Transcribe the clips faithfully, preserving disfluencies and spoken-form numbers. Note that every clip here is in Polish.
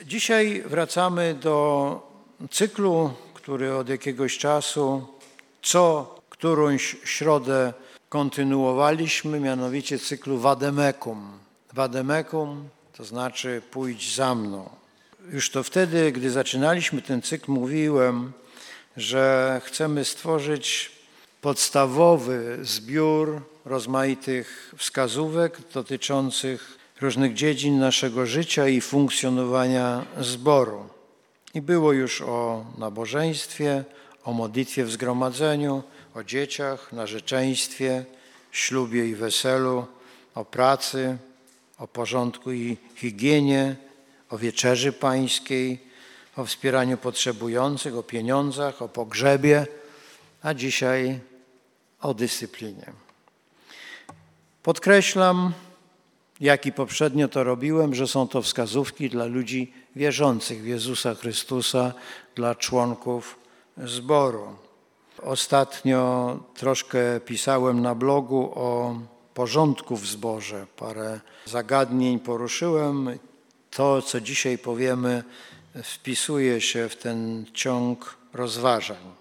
Dzisiaj wracamy do cyklu, który od jakiegoś czasu co którąś środę kontynuowaliśmy, mianowicie cyklu Vademecum. Vademecum to znaczy pójdź za mną. Już to wtedy, gdy zaczynaliśmy ten cykl, mówiłem, że chcemy stworzyć podstawowy zbiór rozmaitych wskazówek dotyczących różnych dziedzin naszego życia i funkcjonowania zboru. I było już o nabożeństwie, o modlitwie w zgromadzeniu, o dzieciach, narzeczeństwie, ślubie i weselu, o pracy, o porządku i higienie, o wieczerzy pańskiej, o wspieraniu potrzebujących, o pieniądzach, o pogrzebie, a dzisiaj o dyscyplinie. Podkreślam, jak i poprzednio to robiłem, że są to wskazówki dla ludzi wierzących w Jezusa Chrystusa, dla członków zboru. Ostatnio troszkę pisałem na blogu o porządku w zborze. Parę zagadnień poruszyłem. To, co dzisiaj powiemy, wpisuje się w ten ciąg rozważań.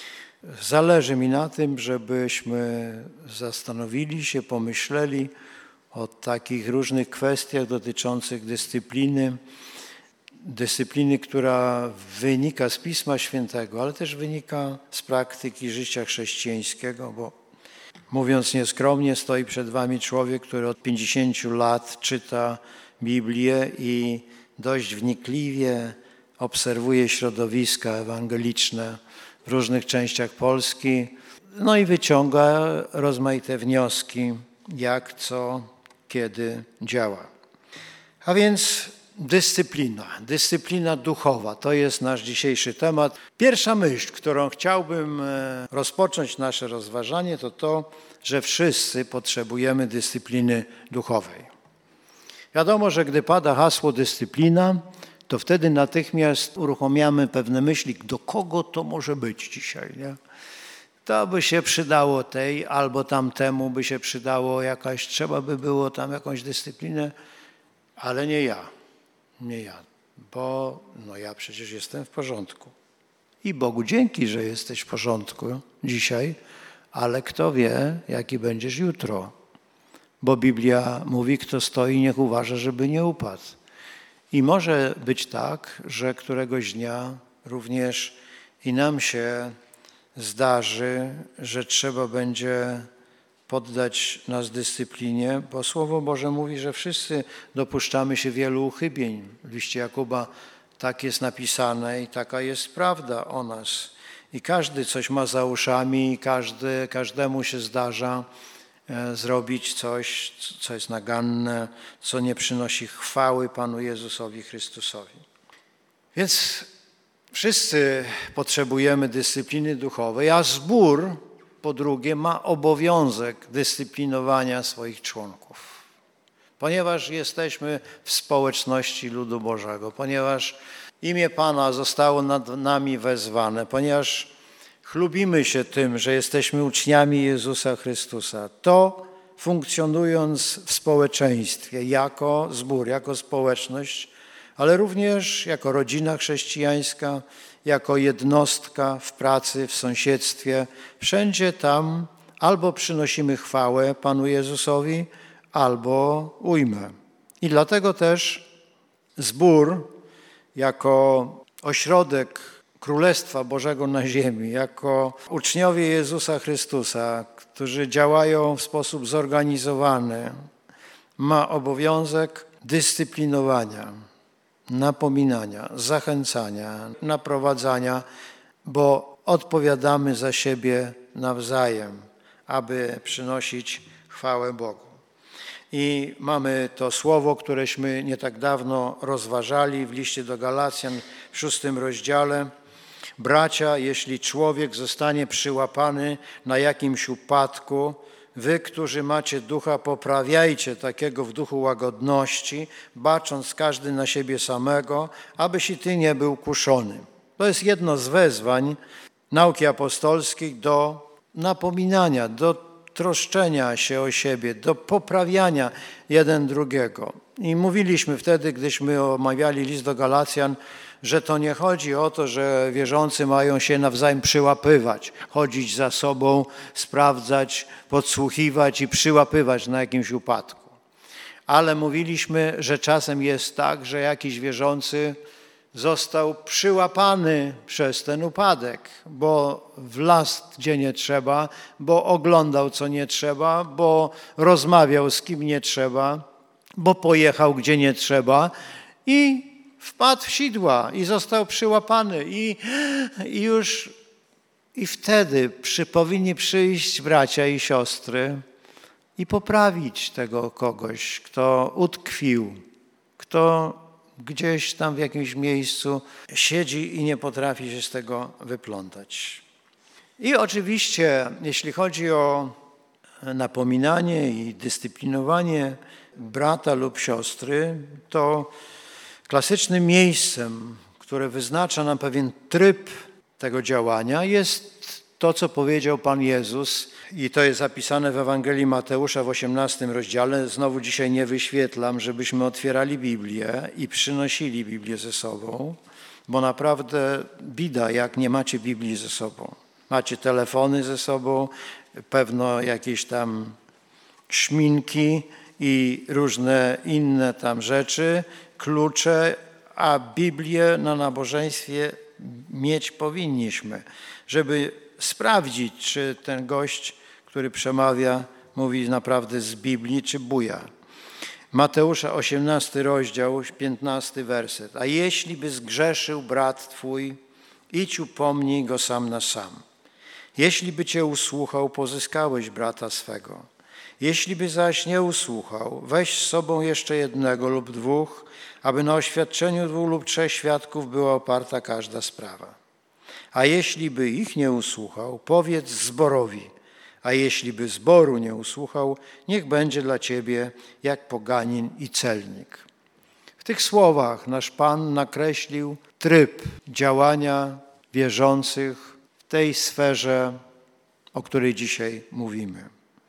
Zależy mi na tym, żebyśmy zastanowili się, pomyśleli o takich różnych kwestiach dotyczących dyscypliny, dyscypliny, która wynika z Pisma Świętego, ale też wynika z praktyki życia chrześcijańskiego, bo mówiąc nieskromnie, stoi przed wami człowiek, który od pięćdziesięciu lat czyta Biblię i dość wnikliwie obserwuje środowiska ewangeliczne w różnych częściach Polski, no i wyciąga rozmaite wnioski, jak, co, kiedy działa. A więc dyscyplina, dyscyplina duchowa, to jest nasz dzisiejszy temat. Pierwsza myśl, którą chciałbym rozpocząć nasze rozważanie, to to, że wszyscy potrzebujemy dyscypliny duchowej. Wiadomo, że gdy pada hasło dyscyplina, to wtedy natychmiast uruchamiamy pewne myśli, do kogo to może być dzisiaj, nie? To by się przydało tej albo tamtemu by się przydało jakaś, trzeba by było tam jakąś dyscyplinę, ale nie ja, nie ja, bo no ja przecież jestem w porządku. I Bogu dzięki, że jesteś w porządku dzisiaj, ale kto wie, jaki będziesz jutro, bo Biblia mówi, kto stoi, niech uważa, żeby nie upadł. I może być tak, że któregoś dnia również i nam się zdarzy, że trzeba będzie poddać nas dyscyplinie, bo Słowo Boże mówi, że wszyscy dopuszczamy się wielu uchybień. W liście Jakuba tak jest napisane i taka jest prawda o nas. I każdy coś ma za uszami i każdy, każdemu się zdarza e, zrobić coś, co jest naganne, co nie przynosi chwały Panu Jezusowi Chrystusowi. Więc wszyscy potrzebujemy dyscypliny duchowej, a zbór, po drugie, ma obowiązek dyscyplinowania swoich członków. Ponieważ jesteśmy w społeczności ludu Bożego, ponieważ imię Pana zostało nad nami wezwane, ponieważ chlubimy się tym, że jesteśmy uczniami Jezusa Chrystusa, to funkcjonując w społeczeństwie jako zbór, jako społeczność, ale również jako rodzina chrześcijańska, jako jednostka w pracy, w sąsiedztwie. Wszędzie tam albo przynosimy chwałę Panu Jezusowi, albo ujmę. I dlatego też zbór jako ośrodek Królestwa Bożego na ziemi, jako uczniowie Jezusa Chrystusa, którzy działają w sposób zorganizowany, ma obowiązek dyscyplinowania, napominania, zachęcania, naprowadzania, bo odpowiadamy za siebie nawzajem, aby przynosić chwałę Bogu. I mamy to słowo, któreśmy nie tak dawno rozważali w liście do Galacjan w szóstym rozdziale. Bracia, jeśli człowiek zostanie przyłapany na jakimś upadku, wy, którzy macie ducha, poprawiajcie takiego w duchu łagodności, bacząc każdy na siebie samego, abyś i ty nie był kuszony. To jest jedno z wezwań nauki apostolskiej do napominania, do troszczenia się o siebie, do poprawiania jeden drugiego. I mówiliśmy wtedy, gdyśmy omawiali list do Galacjan, że to nie chodzi o to, że wierzący mają się nawzajem przyłapywać, chodzić za sobą, sprawdzać, podsłuchiwać i przyłapywać na jakimś upadku. Ale mówiliśmy, że czasem jest tak, że jakiś wierzący został przyłapany przez ten upadek, bo wlazł gdzie nie trzeba, bo oglądał co nie trzeba, bo rozmawiał z kim nie trzeba, bo pojechał gdzie nie trzeba i wpadł w sidła i został przyłapany i, i już i wtedy przy, powinni przyjść bracia i siostry i poprawić tego kogoś, kto utkwił, kto gdzieś tam w jakimś miejscu siedzi i nie potrafi się z tego wyplątać. I oczywiście, jeśli chodzi o napominanie i dyscyplinowanie brata lub siostry, to klasycznym miejscem, które wyznacza nam pewien tryb tego działania, jest to, co powiedział Pan Jezus, i to jest zapisane w Ewangelii Mateusza w osiemnastym rozdziale. Znowu dzisiaj nie wyświetlam, żebyśmy otwierali Biblię i przynosili Biblię ze sobą, bo naprawdę bida, jak nie macie Biblii ze sobą. Macie telefony ze sobą, pewno jakieś tam szminki i różne inne tam rzeczy, klucze, a Biblię na nabożeństwie mieć powinniśmy, żeby sprawdzić, czy ten gość, który przemawia, mówi naprawdę z Biblii, czy buja. Mateusza osiemnasty rozdział, piętnasty werset. A jeśli by zgrzeszył brat twój, idź upomnij go sam na sam. Jeśli by cię usłuchał, pozyskałeś brata swego. Jeśli by zaś nie usłuchał, weź z sobą jeszcze jednego lub dwóch, aby na oświadczeniu dwóch lub trzech świadków była oparta każda sprawa. A jeśli by ich nie usłuchał, powiedz zborowi, a jeśli by zboru nie usłuchał, niech będzie dla ciebie jak poganin i celnik. W tych słowach nasz Pan nakreślił tryb działania wierzących w tej sferze, o której dzisiaj mówimy.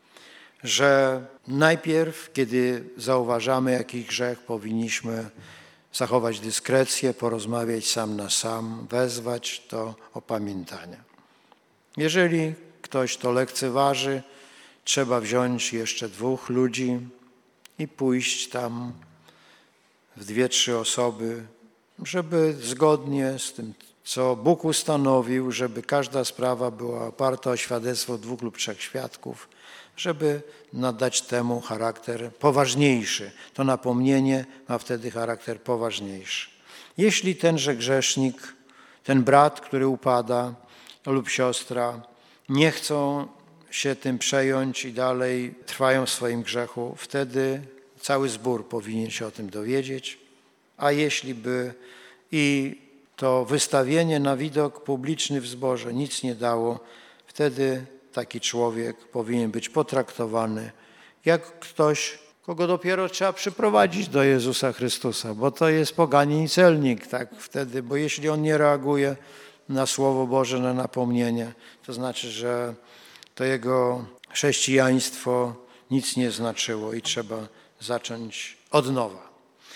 Że najpierw, kiedy zauważamy jakiś grzech, powinniśmy zachować dyskrecję, porozmawiać sam na sam, wezwać do opamiętania. Jeżeli ktoś to lekceważy, trzeba wziąć jeszcze dwóch ludzi i pójść tam w dwie, trzy osoby, żeby zgodnie z tym, co Bóg ustanowił, żeby każda sprawa była oparta o świadectwo dwóch lub trzech świadków, żeby nadać temu charakter poważniejszy. To napomnienie ma wtedy charakter poważniejszy. Jeśli tenże grzesznik, ten brat, który upada lub siostra, nie chcą się tym przejąć i dalej trwają w swoim grzechu, wtedy cały zbór powinien się o tym dowiedzieć. A jeśli by i to wystawienie na widok publiczny w zborze nic nie dało, wtedy taki człowiek powinien być potraktowany jak ktoś, kogo dopiero trzeba przyprowadzić do Jezusa Chrystusa, bo to jest poganin i celnik, tak wtedy, bo jeśli on nie reaguje na Słowo Boże, na napomnienie, to znaczy, że to jego chrześcijaństwo nic nie znaczyło i trzeba zacząć od nowa.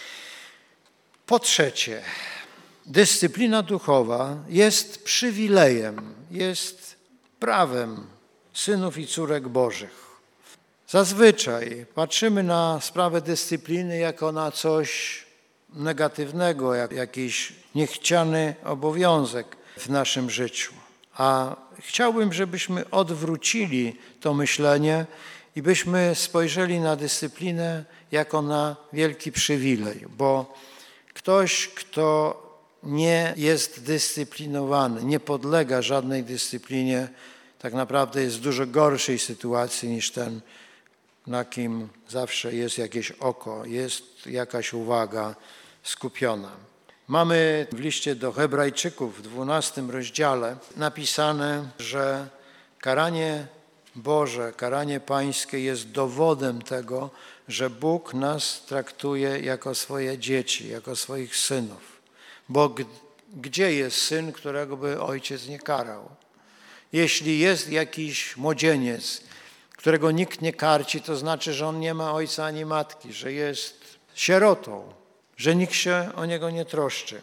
Po trzecie, dyscyplina duchowa jest przywilejem, jest prawem synów i córek Bożych. Zazwyczaj patrzymy na sprawę dyscypliny jako na coś negatywnego, jak jakiś niechciany obowiązek w naszym życiu. A chciałbym, żebyśmy odwrócili to myślenie i byśmy spojrzeli na dyscyplinę jako na wielki przywilej, bo ktoś, kto nie jest dyscyplinowany, nie podlega żadnej dyscyplinie, tak naprawdę jest w dużo gorszej sytuacji niż ten, na kim zawsze jest jakieś oko, jest jakaś uwaga skupiona. Mamy w liście do Hebrajczyków w dwunastym rozdziale napisane, że karanie Boże, karanie Pańskie jest dowodem tego, że Bóg nas traktuje jako swoje dzieci, jako swoich synów. Bo g- gdzie jest syn, którego by ojciec nie karał? Jeśli jest jakiś młodzieniec, którego nikt nie karci, to znaczy, że on nie ma ojca ani matki, że jest sierotą, że nikt się o niego nie troszczy.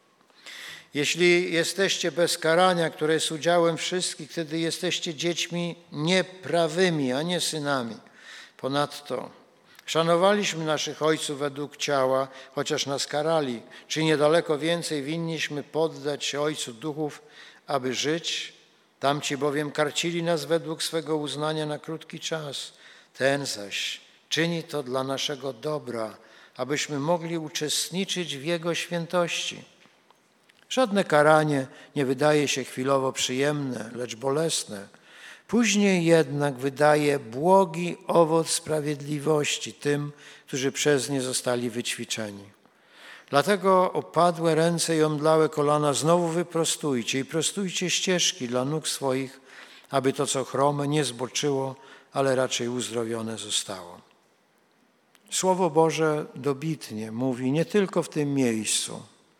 Jeśli jesteście bez karania, które jest udziałem wszystkich, wtedy jesteście dziećmi nieprawymi, a nie synami. Ponadto szanowaliśmy naszych ojców według ciała, chociaż nas karali. Czy niedaleko więcej winniśmy poddać się Ojcu Duchów, aby żyć? Tamci bowiem karcili nas według swego uznania na krótki czas. Ten zaś czyni to dla naszego dobra, abyśmy mogli uczestniczyć w Jego świętości. Żadne karanie nie wydaje się chwilowo przyjemne, lecz bolesne. Później jednak wydaje błogi owoc sprawiedliwości tym, którzy przez nie zostali wyćwiczeni. Dlatego opadłe ręce i omdlałe kolana znowu wyprostujcie i prostujcie ścieżki dla nóg swoich, aby to, co chrome, nie zboczyło, ale raczej uzdrowione zostało. Słowo Boże dobitnie mówi nie tylko w tym miejscu,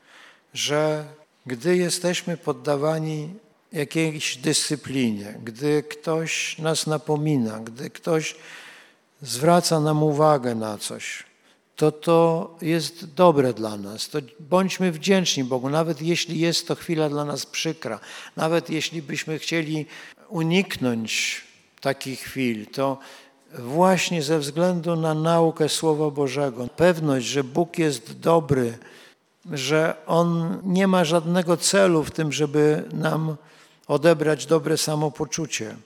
że gdy jesteśmy poddawani jakiejś dyscyplinie, gdy ktoś nas napomina, gdy ktoś zwraca nam uwagę na coś, to to jest dobre dla nas. To bądźmy wdzięczni Bogu, nawet jeśli jest to chwila dla nas przykra, nawet jeśli byśmy chcieli uniknąć takich chwil, to właśnie ze względu na naukę Słowa Bożego, pewność, że Bóg jest dobry, że On nie ma żadnego celu w tym, żeby nam odebrać dobre samopoczucie.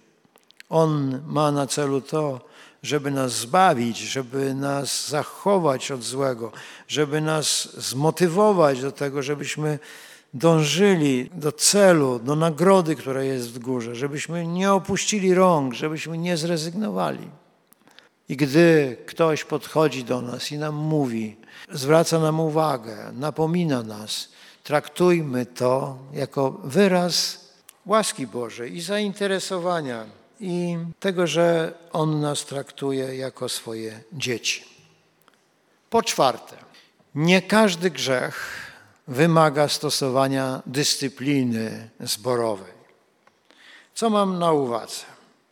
On ma na celu to, żeby nas zbawić, żeby nas zachować od złego, żeby nas zmotywować do tego, żebyśmy dążyli do celu, do nagrody, która jest w górze, żebyśmy nie opuścili rąk, żebyśmy nie zrezygnowali. I gdy ktoś podchodzi do nas i nam mówi, zwraca nam uwagę, napomina nas, traktujmy to jako wyraz łaski Bożej i zainteresowania i tego, że On nas traktuje jako swoje dzieci. Po czwarte, nie każdy grzech wymaga stosowania dyscypliny zborowej. Co mam na uwadze?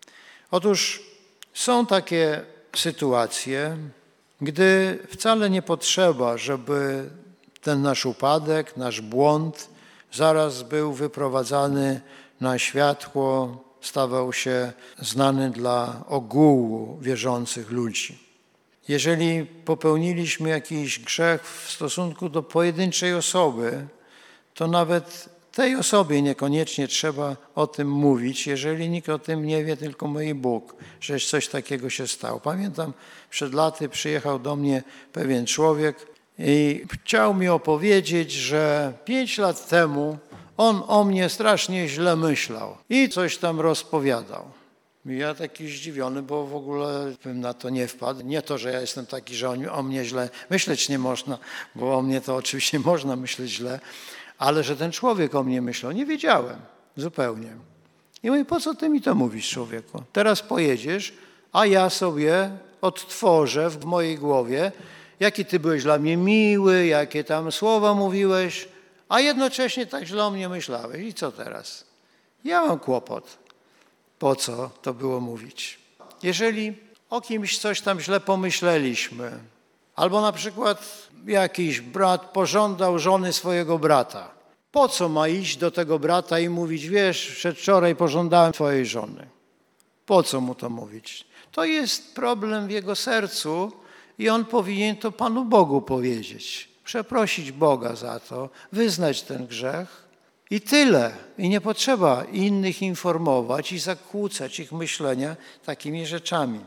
Otóż są takie sytuacje, gdy wcale nie potrzeba, żeby ten nasz upadek, nasz błąd zaraz był wyprowadzany na światło, stawał się znany dla ogółu wierzących ludzi. Jeżeli popełniliśmy jakiś grzech w stosunku do pojedynczej osoby, to nawet tej osobie niekoniecznie trzeba o tym mówić, jeżeli nikt o tym nie wie, tylko mój Bóg, że coś takiego się stało. Pamiętam, przed laty przyjechał do mnie pewien człowiek i chciał mi opowiedzieć, że pięć lat temu on o mnie strasznie źle myślał i coś tam rozpowiadał. I ja taki zdziwiony, bo w ogóle bym na to nie wpadł. Nie to, że ja jestem taki, że o mnie źle myśleć nie można, bo o mnie to oczywiście można myśleć źle, ale że ten człowiek o mnie myślał, nie wiedziałem zupełnie. I mówię, po co ty mi to mówisz, człowieku? Teraz pojedziesz, a ja sobie odtworzę w mojej głowie, jaki ty byłeś dla mnie miły, jakie tam słowa mówiłeś, a jednocześnie tak źle o mnie myślałeś. I co teraz? Ja mam kłopot. Po co to było mówić? Jeżeli o kimś coś tam źle pomyśleliśmy, albo na przykład jakiś brat pożądał żony swojego brata, po co ma iść do tego brata i mówić, wiesz, przedwczoraj pożądałem twojej żony? Po co mu to mówić? To jest problem w jego sercu i on powinien to Panu Bogu powiedzieć, przeprosić Boga za to, wyznać ten grzech i tyle. I nie potrzeba innych informować i zakłócać ich myślenia takimi rzeczami.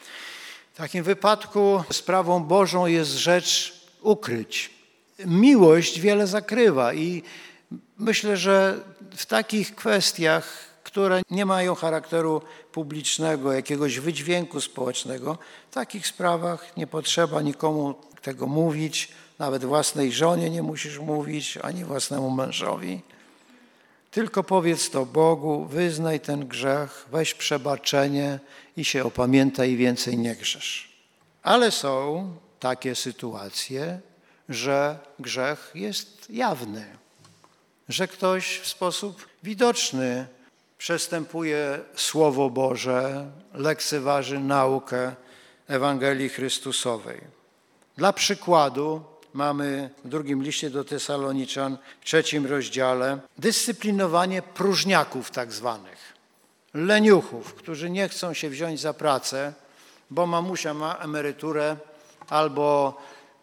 W takim wypadku sprawą Bożą jest rzecz ukryć. Miłość wiele zakrywa i myślę, że w takich kwestiach, które nie mają charakteru publicznego, jakiegoś wydźwięku społecznego, w takich sprawach nie potrzeba nikomu tego mówić, nawet własnej żonie nie musisz mówić, ani własnemu mężowi. Tylko powiedz to Bogu, wyznaj ten grzech, weź przebaczenie i się opamiętaj i więcej nie grzesz. Ale są takie sytuacje, że grzech jest jawny, że ktoś w sposób widoczny przestępuje Słowo Boże, lekceważy naukę Ewangelii Chrystusowej. Dla przykładu mamy w drugim liście do Tesaloniczan, w trzecim rozdziale, dyscyplinowanie próżniaków tak zwanych, leniuchów, którzy nie chcą się wziąć za pracę, bo mamusia ma emeryturę albo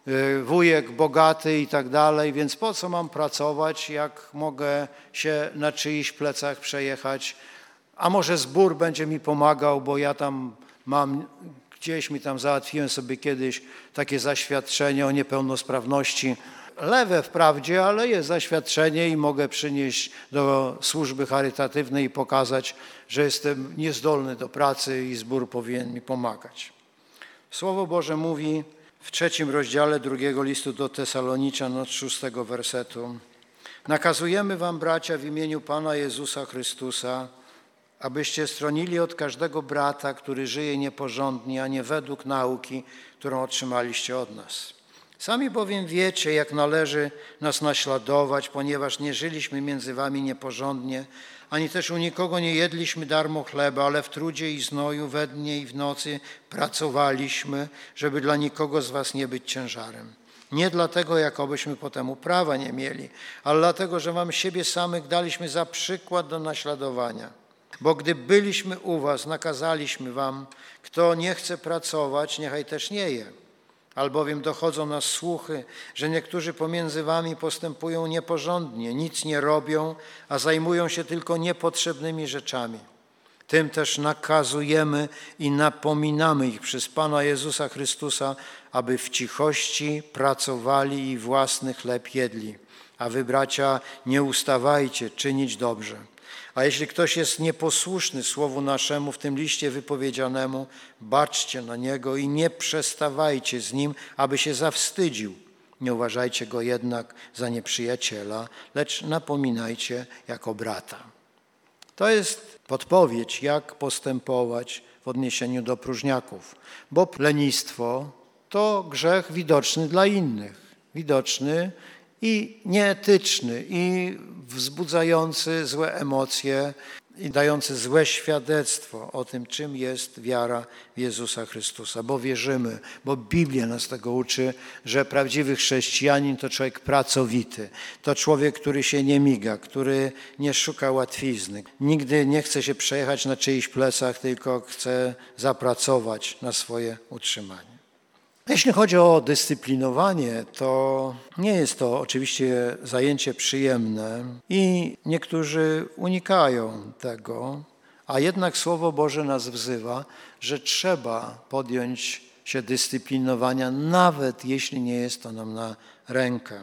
wujek bogaty i tak dalej, więc po co mam pracować, jak mogę się na czyichś plecach przejechać, a może zbór będzie mi pomagał, bo ja tam mam, gdzieś mi tam załatwiłem sobie kiedyś takie zaświadczenie o niepełnosprawności. Lewe wprawdzie, ale jest zaświadczenie i mogę przynieść do służby charytatywnej i pokazać, że jestem niezdolny do pracy i zbór powinien mi pomagać. Słowo Boże mówi w trzecim rozdziale drugiego listu do Tesaloniczan od szóstego wersetu. Nakazujemy wam, bracia, w imieniu Pana Jezusa Chrystusa, abyście stronili od każdego brata, który żyje nieporządnie, a nie według nauki, którą otrzymaliście od nas. Sami bowiem wiecie, jak należy nas naśladować, ponieważ nie żyliśmy między wami nieporządnie, ani też u nikogo nie jedliśmy darmo chleba, ale w trudzie i znoju, we dnie i w nocy pracowaliśmy, żeby dla nikogo z was nie być ciężarem. Nie dlatego, jakobyśmy potem prawa nie mieli, ale dlatego, że wam siebie samych daliśmy za przykład do naśladowania. Bo gdy byliśmy u was, nakazaliśmy wam, kto nie chce pracować, niechaj też nie je. Albowiem dochodzą nas słuchy, że niektórzy pomiędzy wami postępują nieporządnie, nic nie robią, a zajmują się tylko niepotrzebnymi rzeczami. Tym też nakazujemy i napominamy ich przez Pana Jezusa Chrystusa, aby w cichości pracowali i własny chleb jedli. A wy, bracia, nie ustawajcie czynić dobrze. A jeśli ktoś jest nieposłuszny słowu naszemu w tym liście wypowiedzianemu, baczcie na niego i nie przestawajcie z nim, aby się zawstydził. Nie uważajcie go jednak za nieprzyjaciela, lecz napominajcie jako brata. To jest podpowiedź, jak postępować w odniesieniu do próżniaków, bo lenistwo to grzech widoczny dla innych, widoczny i nieetyczny, i wzbudzający złe emocje, i dający złe świadectwo o tym, czym jest wiara w Jezusa Chrystusa. Bo wierzymy, bo Biblia nas tego uczy, że prawdziwy chrześcijanin to człowiek pracowity. To człowiek, który się nie miga, który nie szuka łatwizny. Nigdy nie chce się przejechać na czyichś plecach, tylko chce zapracować na swoje utrzymanie. Jeśli chodzi o dyscyplinowanie, to nie jest to oczywiście zajęcie przyjemne i niektórzy unikają tego, a jednak Słowo Boże nas wzywa, że trzeba podjąć się dyscyplinowania, nawet jeśli nie jest to nam na rękę.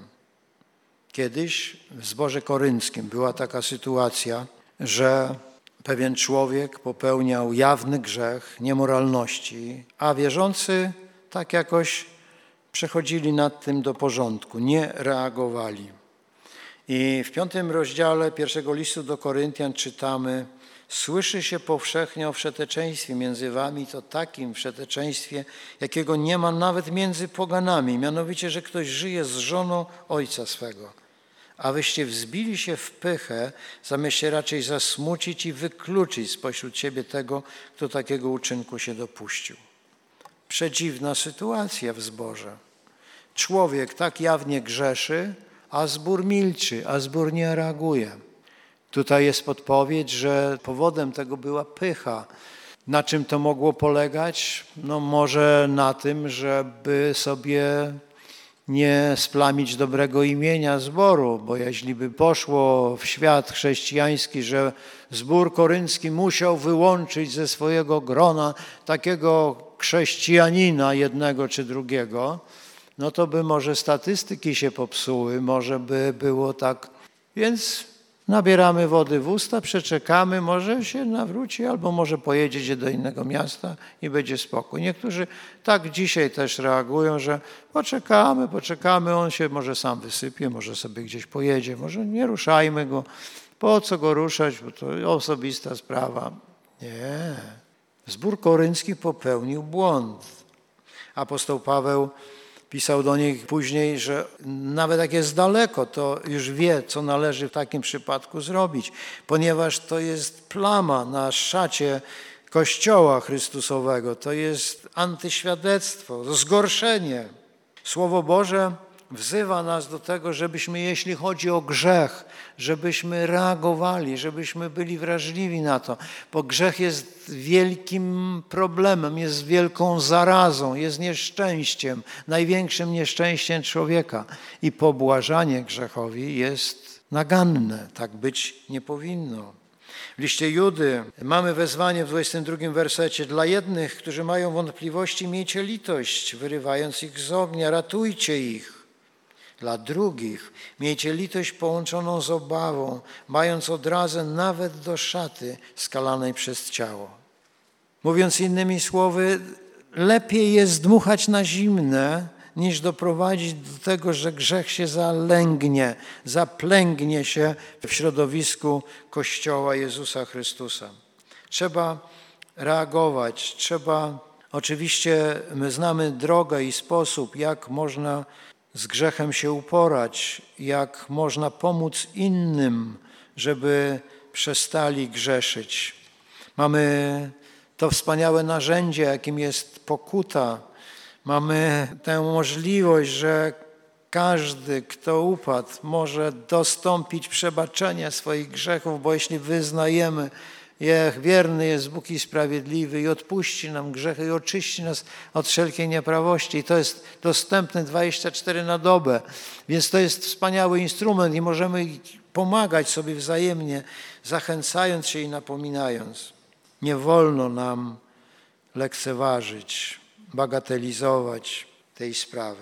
Kiedyś w zborze korynckim była taka sytuacja, że pewien człowiek popełniał jawny grzech niemoralności, a wierzący tak jakoś przechodzili nad tym do porządku, nie reagowali. I w piątym rozdziale pierwszego listu do Koryntian czytamy: słyszy się powszechnie o wszeteczeństwie między wami, to takim wszeteczeństwie, jakiego nie ma nawet między poganami, mianowicie, że ktoś żyje z żoną ojca swego. A wyście wzbili się w pychę, zamiast się raczej zasmucić i wykluczyć spośród siebie tego, kto takiego uczynku się dopuścił. Przedziwna sytuacja w zborze. Człowiek tak jawnie grzeszy, a zbór milczy, a zbór nie reaguje. Tutaj jest podpowiedź, że powodem tego była pycha. Na czym to mogło polegać? No może na tym, żeby sobie nie splamić dobrego imienia zboru, bo jeśli by poszło w świat chrześcijański, że zbór koryncki musiał wyłączyć ze swojego grona takiego chrześcijanina jednego czy drugiego, no to by może statystyki się popsuły, może by było tak. Więc nabieramy wody w usta, przeczekamy, może się nawróci, albo może pojedzie do innego miasta i będzie spokój. Niektórzy tak dzisiaj też reagują, że poczekamy, poczekamy, on się może sam wysypie, może sobie gdzieś pojedzie, może nie ruszajmy go. Po co go ruszać, bo to osobista sprawa. Nie. Zbór koryncki popełnił błąd. Apostoł Paweł pisał do nich później, że nawet jak jest daleko, to już wie, co należy w takim przypadku zrobić, ponieważ to jest plama na szacie Kościoła Chrystusowego, to jest antyświadectwo, zgorszenie. Słowo Boże wzywa nas do tego, żebyśmy, jeśli chodzi o grzech, żebyśmy reagowali, żebyśmy byli wrażliwi na to, bo grzech jest wielkim problemem, jest wielką zarazą, jest nieszczęściem, największym nieszczęściem człowieka i pobłażanie grzechowi jest naganne, tak być nie powinno. W liście Judy mamy wezwanie w dwudziestym drugim wersecie. Dla jednych, którzy mają wątpliwości, miejcie litość, wyrywając ich z ognia, ratujcie ich. Dla drugich miejcie litość połączoną z obawą, mając odrazę nawet do szaty skalanej przez ciało. Mówiąc innymi słowy, lepiej jest dmuchać na zimne, niż doprowadzić do tego, że grzech się zalęgnie, zaplęgnie się w środowisku Kościoła Jezusa Chrystusa. Trzeba reagować, trzeba, oczywiście my znamy drogę i sposób, jak można z grzechem się uporać, jak można pomóc innym, żeby przestali grzeszyć. Mamy to wspaniałe narzędzie, jakim jest pokuta. Mamy tę możliwość, że każdy, kto upadł, może dostąpić przebaczenia swoich grzechów, bo jeśli wyznajemy, jak wierny jest Bóg i sprawiedliwy i odpuści nam grzechy i oczyści nas od wszelkiej nieprawości. I to jest dostępne dwadzieścia cztery na dobę, więc to jest wspaniały instrument i możemy pomagać sobie wzajemnie, zachęcając się i napominając. Nie wolno nam lekceważyć, bagatelizować tej sprawy.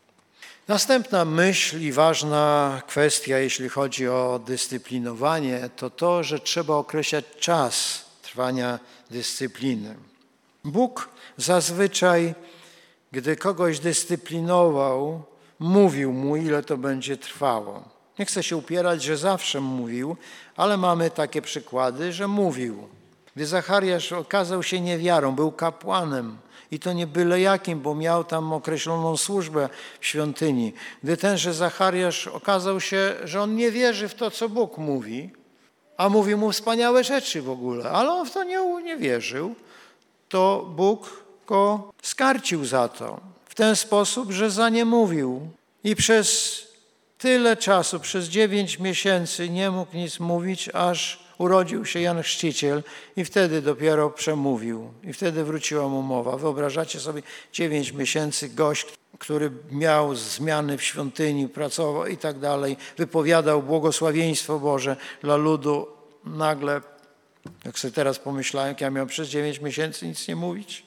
Następna myśl i ważna kwestia, jeśli chodzi o dyscyplinowanie, to to, że trzeba określać czas trwania dyscypliny. Bóg zazwyczaj, gdy kogoś dyscyplinował, mówił mu, ile to będzie trwało. Nie chcę się upierać, że zawsze mówił, ale mamy takie przykłady, że mówił. Gdy Zachariasz okazał się niewiarą, był kapłanem, i to nie byle jakim, bo miał tam określoną służbę w świątyni. Gdy tenże Zachariasz okazał się, że on nie wierzy w to, co Bóg mówi, a mówi mu wspaniałe rzeczy w ogóle, ale on w to nie, nie wierzył, to Bóg go skarcił za to w ten sposób, że za nie mówił. I przez tyle czasu, przez dziewięć miesięcy nie mógł nic mówić, aż urodził się Jan Chrzciciel i wtedy dopiero przemówił. I wtedy wróciła mu mowa. Wyobrażacie sobie dziewięć miesięcy gość, który miał zmiany w świątyni, pracował i tak dalej, wypowiadał błogosławieństwo Boże dla ludu. Nagle, jak sobie teraz pomyślałem, jak ja miałem przez dziewięć miesięcy nic nie mówić.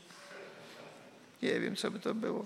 Nie wiem, co by to było.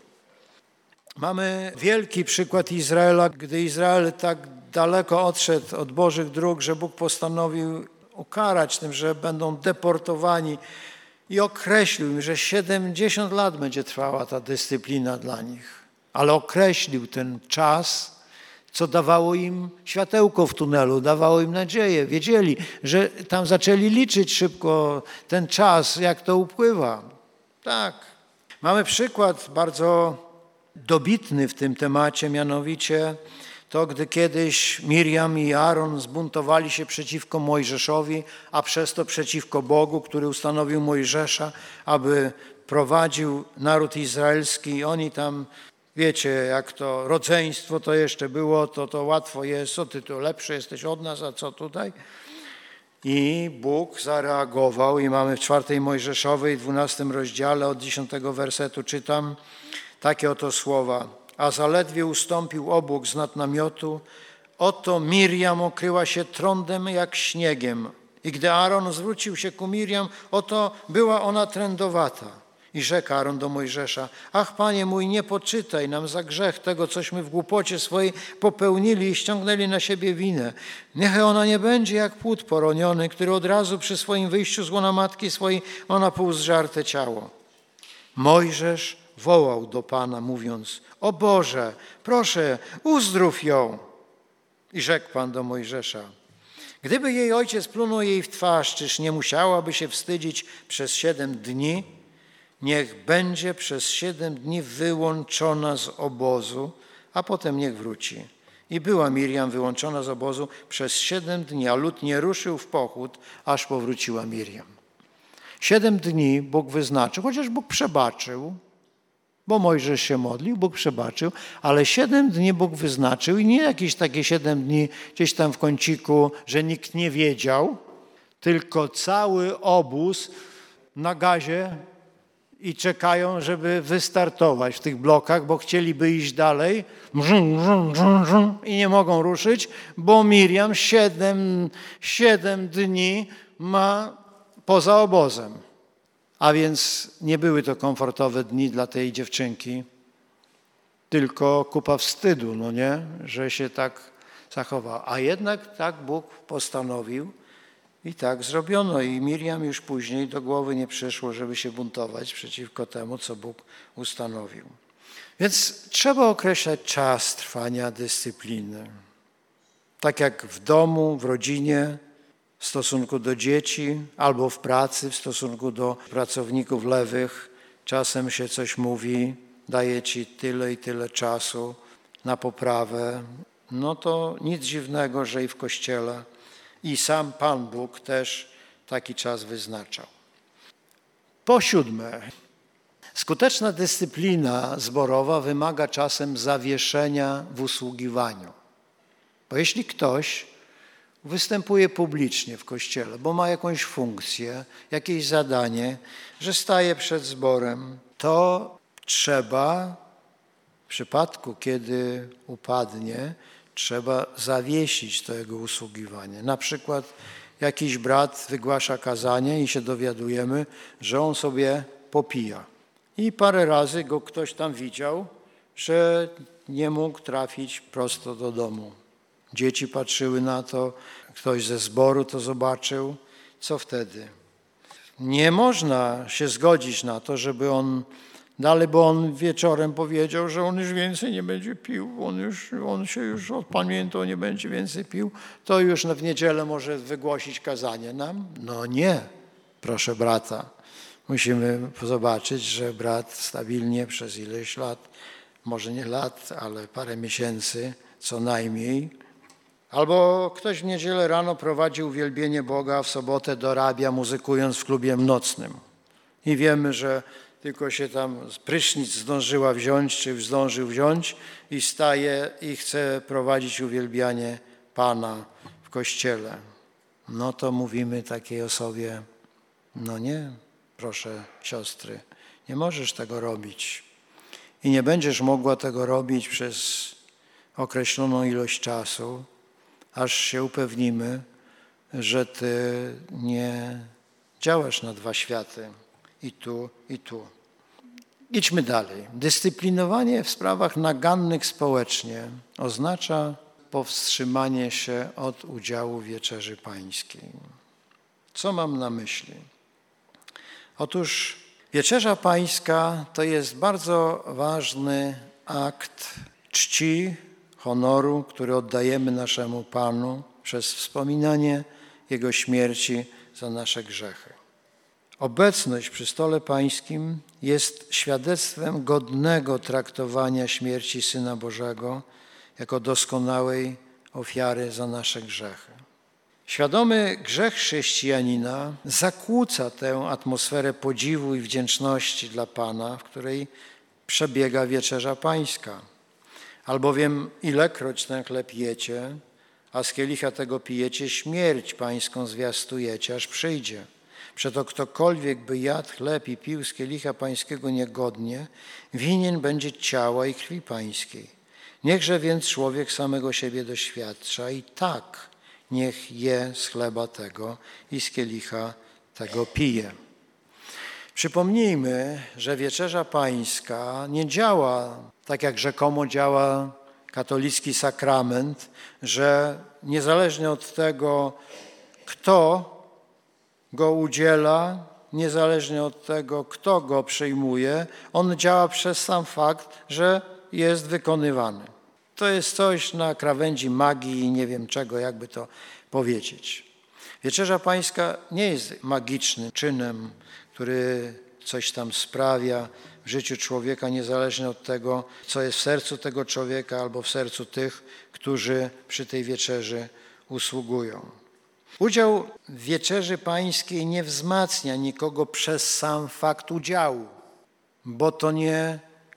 Mamy wielki przykład Izraela, gdy Izrael tak daleko odszedł od Bożych dróg, że Bóg postanowił ukarać tym, że będą deportowani i określił im, że siedemdziesiąt lat będzie trwała ta dyscyplina dla nich. Ale określił ten czas, co dawało im światełko w tunelu, dawało im nadzieję. Wiedzieli, że tam zaczęli liczyć szybko ten czas, jak to upływa. Tak. Mamy przykład bardzo dobitny w tym temacie, mianowicie to, gdy kiedyś Miriam i Aaron zbuntowali się przeciwko Mojżeszowi, a przez to przeciwko Bogu, który ustanowił Mojżesza, aby prowadził naród izraelski. Oni tam, wiecie, jak to rodzeństwo to jeszcze było, to to łatwo jest, co ty tu lepszy jesteś od nas, a co tutaj? I Bóg zareagował i mamy w czwartej Mojżeszowej, dwunastym rozdziale od dziesiątego wersetu czytam takie oto słowa. A zaledwie ustąpił obłok z nad namiotu, oto Miriam okryła się trądem jak śniegiem. I gdy Aaron zwrócił się ku Miriam, oto była ona trędowata. I rzekł Aaron do Mojżesza, ach, Panie mój, nie poczytaj nam za grzech tego, cośmy w głupocie swojej popełnili i ściągnęli na siebie winę. Niechaj ona nie będzie jak płód poroniony, który od razu przy swoim wyjściu z łona matki swojej ma na pół zżarte ciało. Mojżesz wołał do Pana, mówiąc, o Boże, proszę, uzdrów ją. I rzekł Pan do Mojżesza, gdyby jej ojciec plunął jej w twarz, czyż nie musiałaby się wstydzić przez siedem dni? Niech będzie przez siedem dni wyłączona z obozu, a potem niech wróci. I była Miriam wyłączona z obozu przez siedem dni, a lud nie ruszył w pochód, aż powróciła Miriam. Siedem dni Bóg wyznaczył, chociaż Bóg przebaczył, Bo Mojżesz się modlił, Bóg przebaczył, ale siedem dni Bóg wyznaczył i nie jakieś takie siedem dni gdzieś tam w kąciku, że nikt nie wiedział, tylko cały obóz na gazie i czekają, żeby wystartować w tych blokach, bo chcieliby iść dalej i nie mogą ruszyć, bo Miriam siedem, siedem dni ma poza obozem. A więc nie były to komfortowe dni dla tej dziewczynki, tylko kupa wstydu, no nie, że się tak zachowała. A jednak tak Bóg postanowił i tak zrobiono. I Miriam już później do głowy nie przyszło, żeby się buntować przeciwko temu, co Bóg ustanowił. Więc trzeba określać czas trwania dyscypliny. Tak jak w domu, w rodzinie, w stosunku do dzieci albo w pracy, w stosunku do pracowników lewych. Czasem się coś mówi, daje ci tyle i tyle czasu na poprawę. No to nic dziwnego, że i w Kościele i sam Pan Bóg też taki czas wyznaczał. Po siódme, skuteczna dyscyplina zborowa wymaga czasem zawieszenia w usługiwaniu. Bo jeśli ktoś występuje publicznie w Kościele, bo ma jakąś funkcję, jakieś zadanie, że staje przed zborem, to trzeba, w przypadku kiedy upadnie, trzeba zawiesić to jego usługiwanie. Na przykład jakiś brat wygłasza kazanie i się dowiadujemy, że on sobie popija. I parę razy go ktoś tam widział, że nie mógł trafić prosto do domu. Dzieci patrzyły na to, ktoś ze zboru to zobaczył. Co wtedy? Nie można się zgodzić na to, żeby on dalej, bo on wieczorem powiedział, że on już więcej nie będzie pił, on, już, on się już odpamiętał, nie będzie więcej pił, to już w niedzielę może wygłosić kazanie nam? No nie, proszę brata. Musimy zobaczyć, że brat stabilnie przez ileś lat, może nie lat, ale parę miesięcy co najmniej. Albo ktoś w niedzielę rano prowadzi uwielbienie Boga, a w sobotę dorabia, muzykując w klubie nocnym. I wiemy, że tylko się tam prysznic zdążyła wziąć, czy zdążył wziąć i staje i chce prowadzić uwielbianie Pana w kościele. No to mówimy takiej osobie, no nie, proszę siostry, nie możesz tego robić. I nie będziesz mogła tego robić przez określoną ilość czasu, aż się upewnimy, że ty nie działasz na dwa światy, i tu, i tu. Idźmy dalej. Dyscyplinowanie w sprawach nagannych społecznie oznacza powstrzymanie się od udziału w Wieczerzy Pańskiej. Co mam na myśli? Otóż Wieczerza Pańska to jest bardzo ważny akt czci, honoru, który oddajemy naszemu Panu przez wspominanie Jego śmierci za nasze grzechy. Obecność przy stole Pańskim jest świadectwem godnego traktowania śmierci Syna Bożego jako doskonałej ofiary za nasze grzechy. Świadomy grzech chrześcijanina zakłóca tę atmosferę podziwu i wdzięczności dla Pana, w której przebiega Wieczerza Pańska. Albowiem ilekroć ten chleb jecie, a z kielicha tego pijecie, śmierć Pańską zwiastujecie, aż przyjdzie. Przeto ktokolwiek by jadł chleb i pił z kielicha Pańskiego niegodnie, winien będzie ciała i krwi Pańskiej. Niechże więc człowiek samego siebie doświadcza i tak niech je z chleba tego i z kielicha tego pije. Przypomnijmy, że Wieczerza Pańska nie działa tak, jak rzekomo działa katolicki sakrament, że niezależnie od tego, kto go udziela, niezależnie od tego, kto go przyjmuje, on działa przez sam fakt, że jest wykonywany. To jest coś na krawędzi magii i nie wiem czego, jakby to powiedzieć. Wieczerza Pańska nie jest magicznym czynem, który coś tam sprawia w życiu człowieka, niezależnie od tego, co jest w sercu tego człowieka albo w sercu tych, którzy przy tej wieczerzy usługują. Udział w Wieczerzy Pańskiej nie wzmacnia nikogo przez sam fakt udziału, bo to nie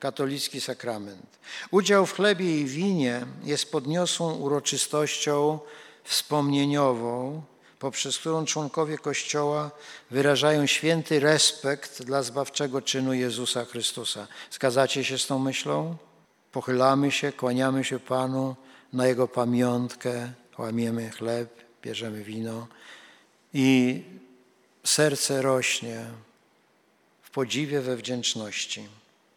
katolicki sakrament. Udział w chlebie i winie jest podniosłą uroczystością wspomnieniową, poprzez którą członkowie Kościoła wyrażają święty respekt dla zbawczego czynu Jezusa Chrystusa. Zgadzacie się z tą myślą? Pochylamy się, kłaniamy się Panu na Jego pamiątkę, łamiemy chleb, bierzemy wino i serce rośnie w podziwie, we wdzięczności.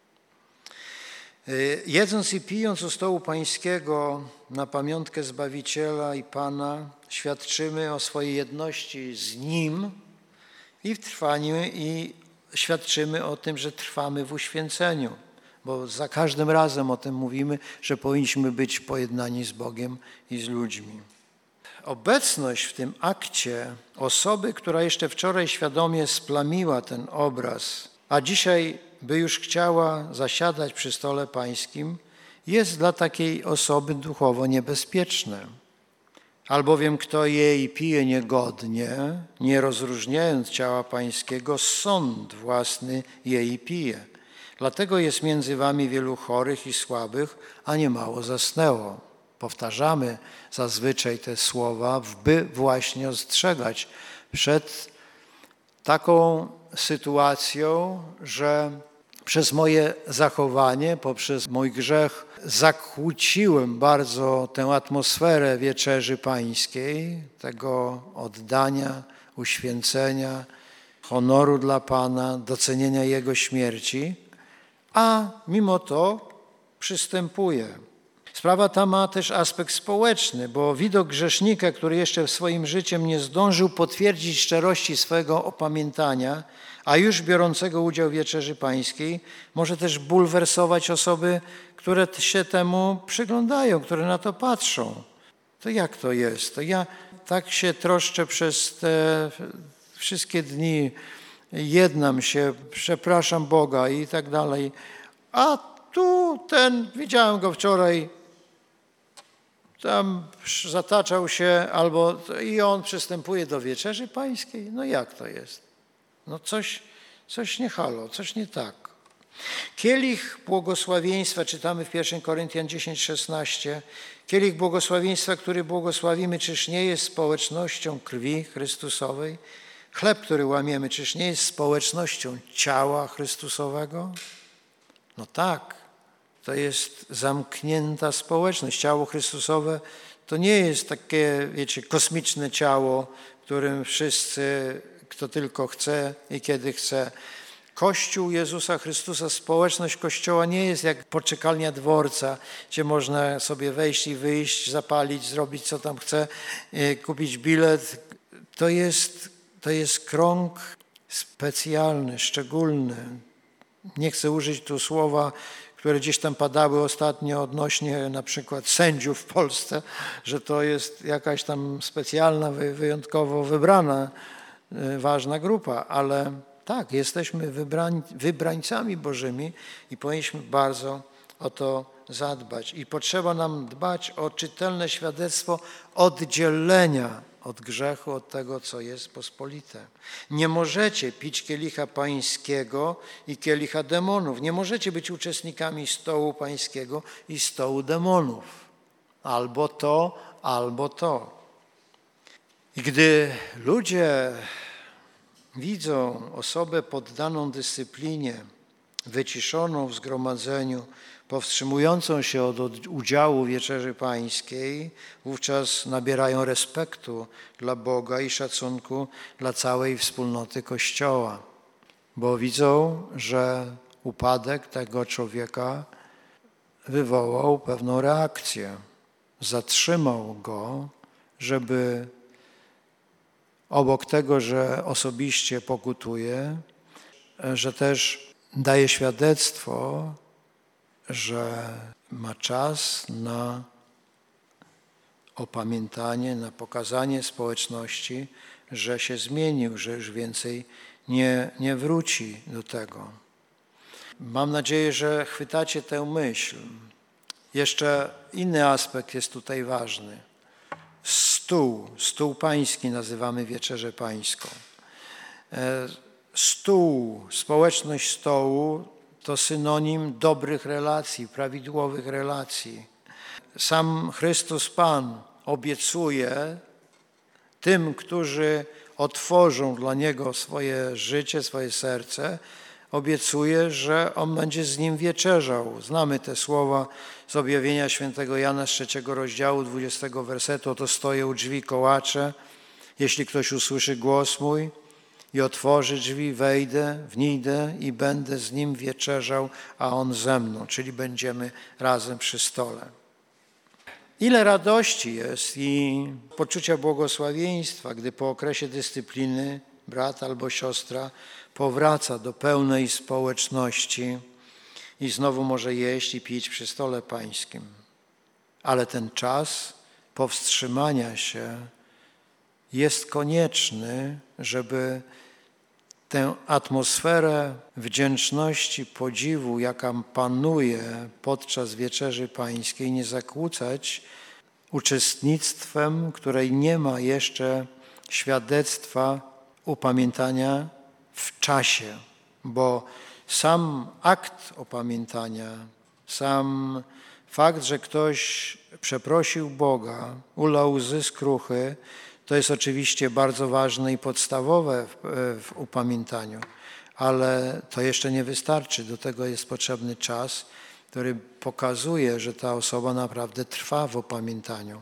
Jedząc i pijąc u stołu Pańskiego na pamiątkę Zbawiciela i Pana, świadczymy o swojej jedności z Nim i w trwaniu, i świadczymy o tym, że trwamy w uświęceniu, bo za każdym razem o tym mówimy, że powinniśmy być pojednani z Bogiem i z ludźmi. Obecność w tym akcie osoby, która jeszcze wczoraj świadomie splamiła ten obraz, a dzisiaj by już chciała zasiadać przy stole pańskim, jest dla takiej osoby duchowo niebezpieczne. Albowiem kto je i pije niegodnie, nie rozróżniając ciała pańskiego, sąd własny je i pije. Dlatego jest między wami wielu chorych i słabych, a niemało zasnęło. Powtarzamy zazwyczaj te słowa, by właśnie ostrzegać przed taką sytuacją, że przez moje zachowanie, poprzez mój grzech zakłóciłem bardzo tę atmosferę wieczerzy pańskiej, tego oddania, uświęcenia, honoru dla Pana, docenienia Jego śmierci, a mimo to przystępuję. Sprawa ta ma też aspekt społeczny, bo widok grzesznika, który jeszcze swoim życiem nie zdążył potwierdzić szczerości swego opamiętania, a już biorącego udział w wieczerzy pańskiej, może też bulwersować osoby, które się temu przyglądają, które na to patrzą. To jak to jest? To ja tak się troszczę przez te wszystkie dni, jednam się, przepraszam Boga i tak dalej, a tu ten, widziałem go wczoraj, tam zataczał się albo i on przystępuje do wieczerzy pańskiej. No jak to jest? No coś, coś nie halo, coś nie tak. Kielich błogosławieństwa, czytamy w pierwszym Koryntian dziesięć, szesnaście. Kielich błogosławieństwa, który błogosławimy, czyż nie jest społecznością krwi Chrystusowej? Chleb, który łamiemy, czyż nie jest społecznością ciała Chrystusowego? No tak. To jest zamknięta społeczność. Ciało Chrystusowe to nie jest takie, wiecie, kosmiczne ciało, w którym wszyscy, kto tylko chce i kiedy chce. Kościół Jezusa Chrystusa, społeczność Kościoła nie jest jak poczekalnia dworca, gdzie można sobie wejść i wyjść, zapalić, zrobić co tam chce, kupić bilet. To jest, to jest krąg specjalny, szczególny. Nie chcę użyć tu słowa, które gdzieś tam padały ostatnio odnośnie na przykład sędziów w Polsce, że to jest jakaś tam specjalna, wyjątkowo wybrana, ważna grupa, ale tak, jesteśmy wybrań, wybrańcami Bożymi i powinniśmy bardzo o to zadbać. I potrzeba nam dbać o czytelne świadectwo oddzielenia od grzechu, od tego, co jest pospolite. Nie możecie pić kielicha pańskiego i kielicha demonów. Nie możecie być uczestnikami stołu pańskiego i stołu demonów. Albo to, albo to. I gdy ludzie widzą osobę poddaną dyscyplinie, wyciszoną w zgromadzeniu, powstrzymującą się od udziału w wieczerzy pańskiej, wówczas nabierają respektu dla Boga i szacunku dla całej wspólnoty Kościoła, bo widzą, że upadek tego człowieka wywołał pewną reakcję. Zatrzymał go, żeby obok tego, że osobiście pokutuje, że też daje świadectwo, że ma czas na opamiętanie, na pokazanie społeczności, że się zmienił, że już więcej nie, nie wróci do tego. Mam nadzieję, że chwytacie tę myśl. Jeszcze inny aspekt jest tutaj ważny. Stół, stół pański nazywamy wieczerzę pańską. Stół, społeczność stołu to synonim dobrych relacji, prawidłowych relacji. Sam Chrystus Pan obiecuje tym, którzy otworzą dla Niego swoje życie, swoje serce, obiecuje, że On będzie z nim wieczerzał. Znamy te słowa z objawienia świętego Jana z trzeciego rozdziału, dwudziestego wersetu. Oto stoję u drzwi, kołaczę. Jeśli ktoś usłyszy głos mój i otworzy drzwi, wejdę, wnijdę i będę z nim wieczerzał, a on ze mną, czyli będziemy razem przy stole. Ile radości jest i poczucia błogosławieństwa, gdy po okresie dyscypliny brat albo siostra powraca do pełnej społeczności i znowu może jeść i pić przy stole pańskim. Ale ten czas powstrzymania się jest konieczny, żeby tę atmosferę wdzięczności, podziwu, jaka panuje podczas wieczerzy pańskiej, nie zakłócać uczestnictwem, której nie ma jeszcze świadectwa upamiętania w czasie, bo sam akt opamiętania, sam fakt, że ktoś przeprosił Boga, ulał łzy skruchy, to jest oczywiście bardzo ważne i podstawowe w, w upamiętaniu, ale to jeszcze nie wystarczy. Do tego jest potrzebny czas, który pokazuje, że ta osoba naprawdę trwa w upamiętaniu.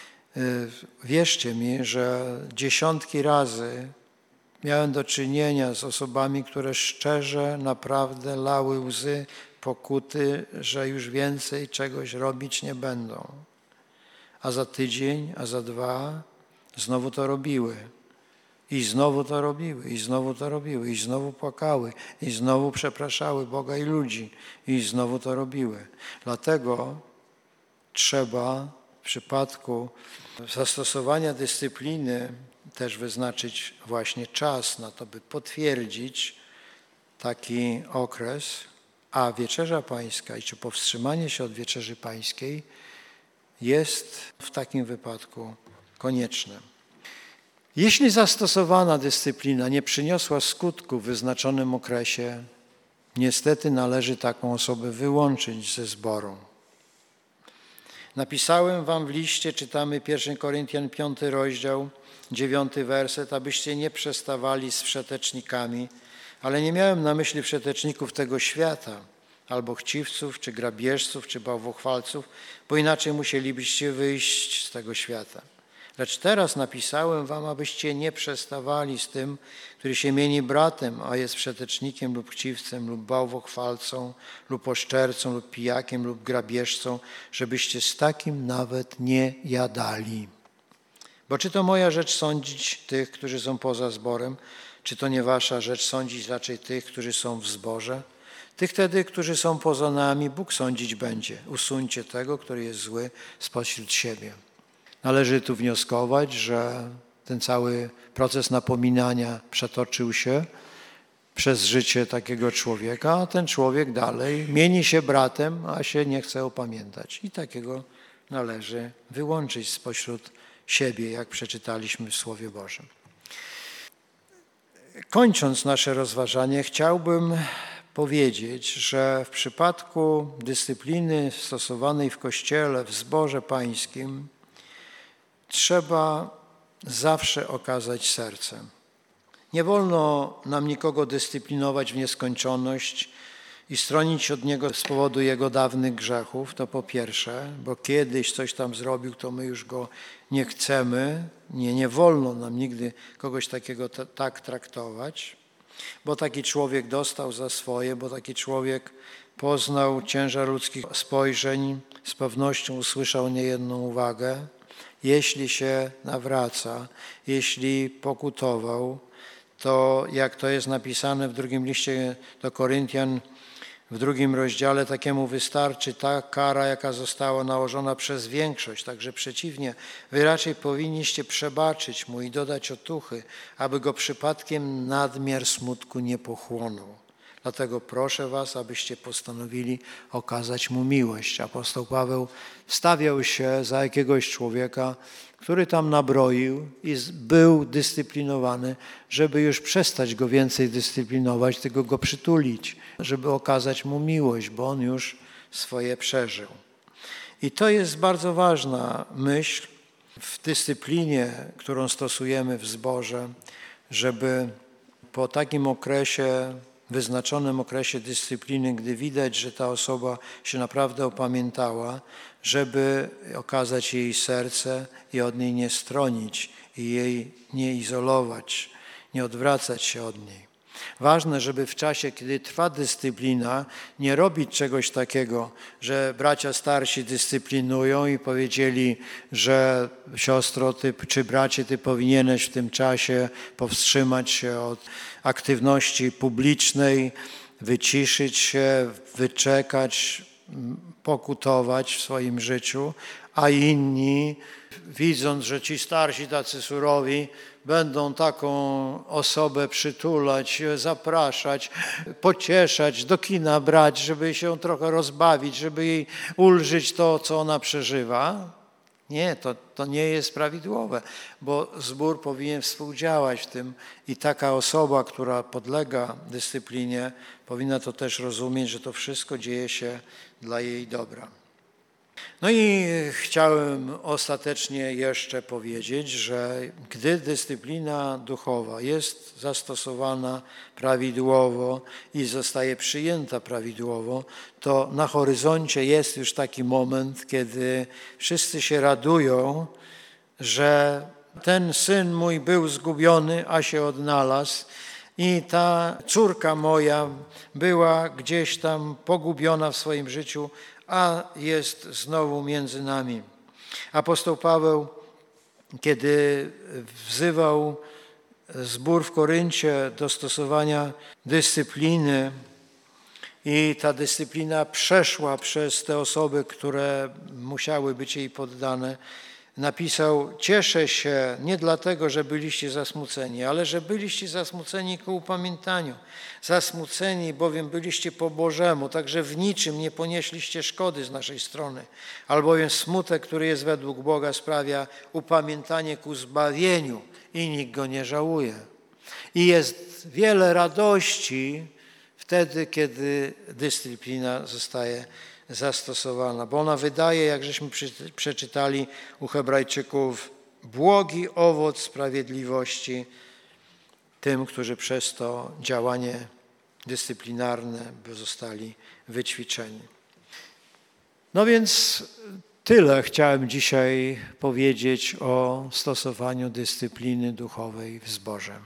Wierzcie mi, że dziesiątki razy miałem do czynienia z osobami, które szczerze naprawdę lały łzy pokuty, że już więcej czegoś robić nie będą. A za tydzień, a za dwa znowu to robiły. I znowu to robiły, i znowu to robiły, i znowu płakały, i znowu przepraszały Boga i ludzi, i znowu to robiły. Dlatego trzeba w przypadku zastosowania dyscypliny też wyznaczyć właśnie czas na to, by potwierdzić taki okres, a wieczerza pańska, i czy powstrzymanie się od wieczerzy pańskiej jest w takim wypadku konieczne. Jeśli zastosowana dyscyplina nie przyniosła skutku w wyznaczonym okresie, niestety należy taką osobę wyłączyć ze zboru. Napisałem wam w liście, czytamy pierwszy Koryntian piąty rozdział, dziewiąty werset, abyście nie przestawali z wszetecznikami, ale nie miałem na myśli wszeteczników tego świata, albo chciwców, czy grabieżców, czy bałwochwalców, bo inaczej musielibyście wyjść z tego świata. Lecz teraz napisałem wam, abyście nie przestawali z tym, który się mieni bratem, a jest wszetecznikiem lub chciwcem, lub bałwochwalcą, lub oszczercą, lub pijakiem, lub grabieżcą, żebyście z takim nawet nie jadali. Bo czy to moja rzecz sądzić tych, którzy są poza zborem, czy to nie wasza rzecz sądzić raczej tych, którzy są w zborze? Tych wtedy, którzy są poza nami, Bóg sądzić będzie. Usuńcie tego, który jest zły, spośród siebie. Należy tu wnioskować, że ten cały proces napominania przetoczył się przez życie takiego człowieka, a ten człowiek dalej mieni się bratem, a się nie chce opamiętać. I takiego należy wyłączyć spośród siebie, jak przeczytaliśmy w Słowie Bożym. Kończąc nasze rozważanie, chciałbym powiedzieć, że w przypadku dyscypliny stosowanej w Kościele, w zborze pańskim, trzeba zawsze okazać serce. Nie wolno nam nikogo dyscyplinować w nieskończoność i stronić od niego z powodu jego dawnych grzechów, to po pierwsze, bo kiedyś coś tam zrobił, to my już go nie chcemy. Nie, nie wolno nam nigdy kogoś takiego t- tak traktować, bo taki człowiek dostał za swoje, bo taki człowiek poznał ciężar ludzkich spojrzeń, z pewnością usłyszał niejedną uwagę. Jeśli się nawraca, jeśli pokutował, to jak to jest napisane w drugim liście do Koryntian, w drugim rozdziale, takiemu wystarczy ta kara, jaka została nałożona przez większość. Także przeciwnie, wy raczej powinniście przebaczyć mu i dodać otuchy, aby go przypadkiem nadmiar smutku nie pochłonął. Dlatego proszę was, abyście postanowili okazać mu miłość. Apostoł Paweł wstawiał się za jakiegoś człowieka, który tam nabroił i był dyscyplinowany, żeby już przestać go więcej dyscyplinować, tylko go przytulić, żeby okazać mu miłość, bo on już swoje przeżył. I to jest bardzo ważna myśl w dyscyplinie, którą stosujemy w zborze, żeby po takim okresie, wyznaczonym okresie dyscypliny, gdy widać, że ta osoba się naprawdę opamiętała, żeby okazać jej serce i od niej nie stronić i jej nie izolować, nie odwracać się od niej. Ważne, żeby w czasie, kiedy trwa dyscyplina, nie robić czegoś takiego, że bracia starsi dyscyplinują i powiedzieli, że siostro ty, czy bracie, ty powinieneś w tym czasie powstrzymać się od aktywności publicznej, wyciszyć się, wyczekać, pokutować w swoim życiu, a inni, widząc, że ci starsi tacy surowi, będą taką osobę przytulać, zapraszać, pocieszać, do kina brać, żeby się trochę rozbawić, żeby jej ulżyć to, co ona przeżywa. Nie, to, to nie jest prawidłowe, bo zbór powinien współdziałać w tym i taka osoba, która podlega dyscyplinie, powinna to też rozumieć, że to wszystko dzieje się dla jej dobra. No i chciałem ostatecznie jeszcze powiedzieć, że gdy dyscyplina duchowa jest zastosowana prawidłowo i zostaje przyjęta prawidłowo, to na horyzoncie jest już taki moment, kiedy wszyscy się radują, że ten syn mój był zgubiony, a się odnalazł. I ta córka moja była gdzieś tam pogubiona w swoim życiu, a jest znowu między nami. Apostoł Paweł, kiedy wzywał zbór w Koryncie do stosowania dyscypliny i ta dyscyplina przeszła przez te osoby, które musiały być jej poddane, napisał: cieszę się nie dlatego, że byliście zasmuceni, ale że byliście zasmuceni ku upamiętaniu. Zasmuceni, bowiem byliście po Bożemu, także w niczym nie ponieśliście szkody z naszej strony. Albowiem smutek, który jest według Boga, sprawia upamiętanie ku zbawieniu i nikt go nie żałuje. I jest wiele radości wtedy, kiedy dyscyplina zostaje zastosowana, bo ona wydaje, jak żeśmy przeczytali u Hebrajczyków, błogi owoc sprawiedliwości tym, którzy przez to działanie dyscyplinarne zostali wyćwiczeni. No więc tyle chciałem dzisiaj powiedzieć o stosowaniu dyscypliny duchowej w zborze.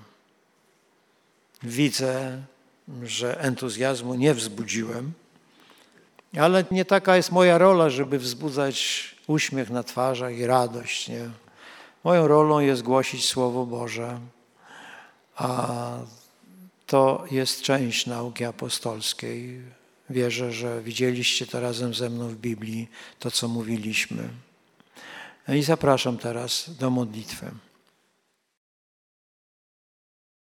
Widzę, że entuzjazmu nie wzbudziłem, ale nie taka jest moja rola, żeby wzbudzać uśmiech na twarzach i radość. Nie? Moją rolą jest głosić Słowo Boże, a to jest część nauki apostolskiej. Wierzę, że widzieliście to razem ze mną w Biblii, to co mówiliśmy. I zapraszam teraz do modlitwy.